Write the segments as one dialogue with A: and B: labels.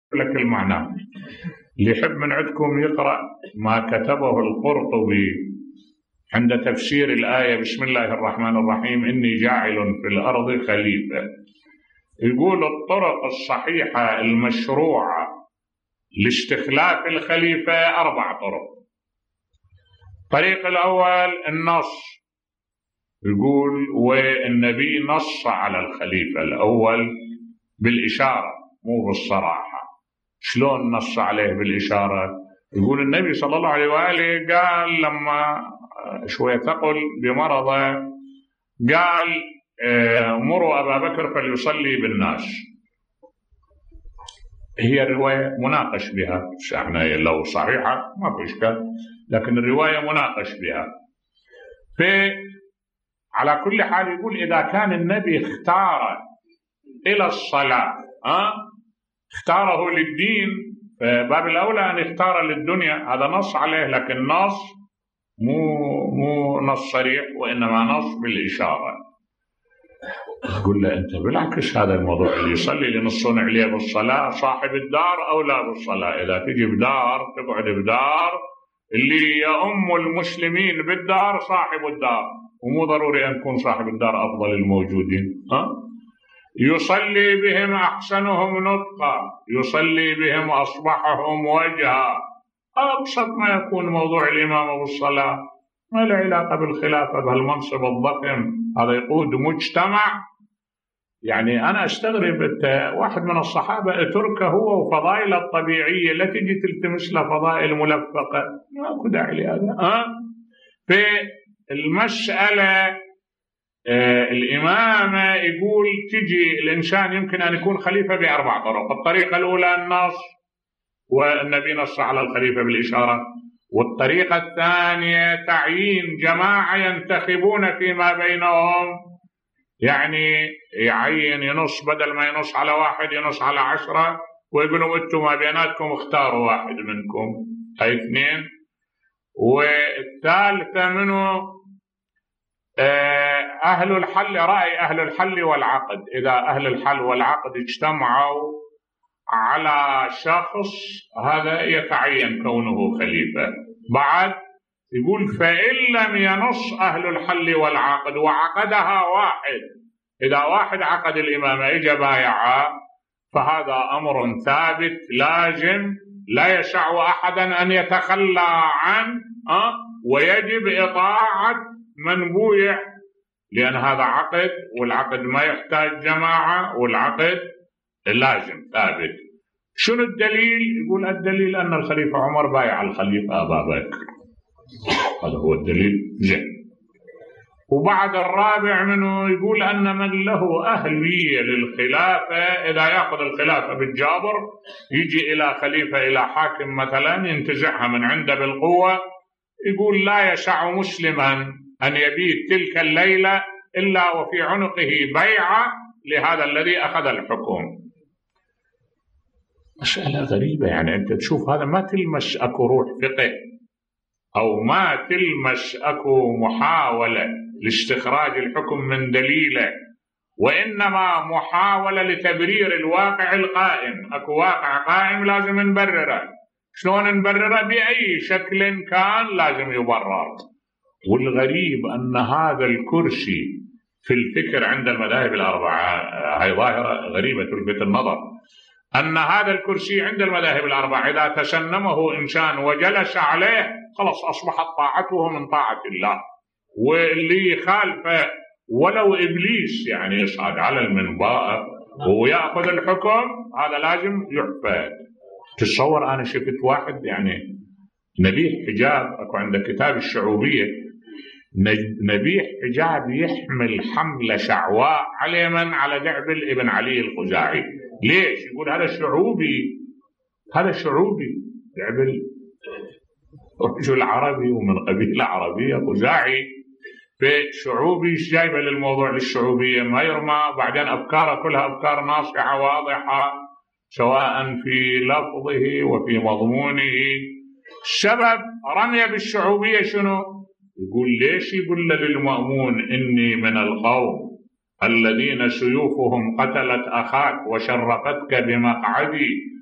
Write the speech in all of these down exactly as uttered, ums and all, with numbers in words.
A: لك المعنى. اللي يحب من عندكم يقرأ ما كتبه القرطبي عند تفسير الآية بسم الله الرحمن الرحيم إني جاعل في الأرض خليفة، يقول الطرق الصحيحة المشروعة لاستخلاف الخليفة أربع طرق. الطريق الأول النص، يقول والنبي نص على الخليفة الأول بالإشارة مو بالصراحة. شلون نص عليه بالإشارة؟ يقول النبي صلى الله عليه وآله قال لما شوية ثقل بمرضه قال مروا أبا بكر فليصلي بالناس. هي الرواية مناقش بها، يعني لو صحيحة ما في إشكال، لكن الرواية مناقش بها. في على كل حال يقول إذا كان النبي اختار إلى الصلاة أه؟ اختاره للدين، فباب الأولى أن يختار للدنيا، هذا نص عليه، لكن نص مو مو نص صريح وإنما نص بالإشارة. تقول له أنت بالعكس هذا الموضوع اللي يصلي اللي نصون عليه بالصلاة صاحب الدار أو لا بالصلاة. إذا تجي بدار تقعد بدار اللي يؤم المسلمين بالدار صاحب الدار، ومو ضروري أن يكون صاحب الدار أفضل الموجودين. ها؟ يصلي بهم أحسنهم نطقا، يصلي بهم أصبحهم وجها. أبسط ما يكون موضوع الإمامة بالصلاة، ما له علاقة بالخلافة بهالمنصب الضخم، هذا يقود مجتمع. يعني أنا أستغرب واحد من الصحابة اتركه هو وفضائله الطبيعية لا تجي تلتمس له فضائل ملفقة، ماكو داعي لهذا. أه؟ في المسألة آه الإمامة يقول تجي الإنسان يمكن أن يكون خليفة بأربع طرق. الطريقة الأولى النص، والنبي نص على الخليفة بالإشارة. والطريقة الثانية تعيين جماعة ينتخبون فيما بينهم، يعني يعين ينص بدل ما ينص على واحد ينص على عشرة ويقولوا انتم ما بيناتكم اختاروا واحد منكم. هاي اثنين. والثالثة منه أهل الحل، رأي أهل الحل والعقد. إذا أهل الحل والعقد اجتمعوا على شخص هذا يتعين كونه خليفة. بعد يقول فإن لم ينص أهل الحل والعقد وعقدها واحد، إذا واحد عقد الإمامة إجا بايعها، فهذا أمر ثابت لازم لا يشع أحدا أن يتخلى عنه، أه؟ ويجب إطاعة من بويع، لأن هذا عقد، والعقد ما يحتاج جماعة، والعقد لازم ثابت. شنو الدليل؟ يقول الدليل أن الخليفة عمر بايع الخليفة أبا بكر، هذا هو الدليل. زين. وبعد الرابع منه يقول أن من له أهلية للخلافة إذا يأخذ الخلافة بالجابر يجي إلى خليفة إلى حاكم مثلا ينتزعها من عنده بالقوة، يقول لا يشع مسلما أن يبيت تلك الليلة إلا وفي عنقه بيعة لهذا الذي أخذ الحكم. مسألة غريبة، يعني أنت تشوف هذا ما تلمس أكو روح فقه أو ما تلمس أكو محاولة لاستخراج الحكم من دليله، وإنما محاولة لتبرير الواقع القائم. أكو واقع قائم لازم نبرره، شلون نبرره؟ بأي شكل كان لازم يبرر. والغريب أن هذا الكرسي في الفكر عند المذاهب الأربعة، هاي ظاهرة غريبة تلفت النظر، أن هذا الكرسي عند المذاهب الأربعة إذا تسنمه إنسان وجلس عليه خلاص أصبحت طاعته من طاعة الله، واللي خالفه ولو إبليس يعني يصعد على المنبر ويأخذ الحكم هذا لازم يحفظ. تصور أنا شفت واحد يعني نبيح حجاب، أكو عنده كتاب الشعوبية، نبيح حجاب يحمل حملة شعواء على من؟ على دعبل ابن علي الخزاعي. ليش؟ يقول هذا شعوبي، هذا شعوبي، دعبل رجل عربي ومن قبيلة عربية خزاعي، فشعوبي جايبه للموضوع للشعوبية ما يرمى. بعدين أفكاره كلها أفكار ناصحة واضحة سواء في لفظه وفي مضمونه. السبب رمي بالشعوبية شنو؟ يقول ليش؟ يقول للمأمون إني من القوم الذين سيوفهم قتلت أخاك وشرفتك بمقعدي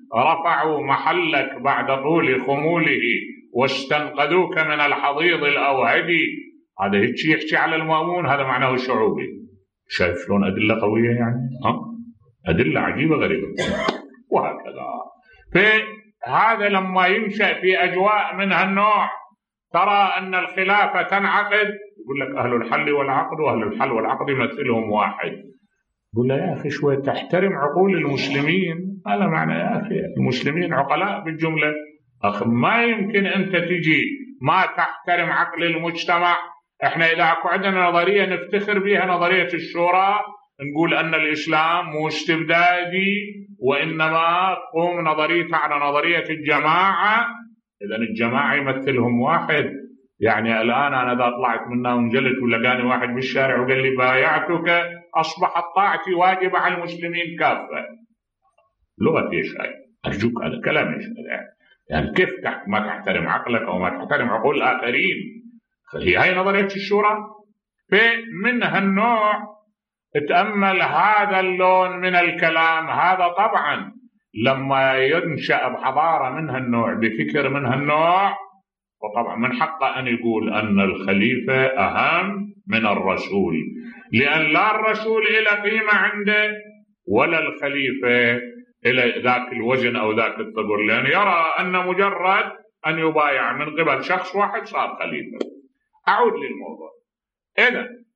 A: رفعوا محلك بعد طول خموله واستنقذوك من الحضيض الأوهدي. هذا هيك يحكي على المأمون، هذا معناه شعوبي. شايف شلون أدلة قوية يعني؟ ها؟ أدلة عجيبة غريبة. وهكذا فهذا لما ينشأ في أجواء من هالنوع ترى أن الخلافة تنعقد، يقول لك أهل الحل والعقد، وأهل الحل والعقد يمثلهم واحد. يقول له يا أخي شوي تحترم عقول المسلمين. هذا معنى يا أخي المسلمين عقلاء بالجملة. أخي ما يمكن أنت تجي ما تحترم عقل المجتمع. احنا إذا أكو عندنا نظرية نفتخر بها، نظرية الشورى، نقول أن الإسلام مو استبدادي وإنما تقوم نظريته على نظرية الجماعة. إذا الجماعة يمثلهم واحد. يعني الآن أنا إذا طلعت منا وانجلت ولقاني واحد بالشارع وقال لي بايعتك، أصبحت طاعتي واجبة على المسلمين كافة. لغة إيش هاي؟ أرجوك هذا كلام إيش هذا؟ يعني كيف ما تحترم عقلك أو ما تحترم عقول الآخرين؟ هي هاي نظرية الشورى. فمن هالنوع تأمل هذا اللون من الكلام. هذا طبعا لما ينشأ بحضارة من هالنوع بفكر من هالنوع، وطبعا من حقه أن يقول أن الخليفة أهم من الرسول، لأن لا الرسول إلى قيمة عنده ولا الخليفة إلى ذاك الوزن أو ذاك الثقل، لأن يرى أن مجرد أن يبايع من قبل شخص واحد صار خليفة. أعود للموضوع. إذا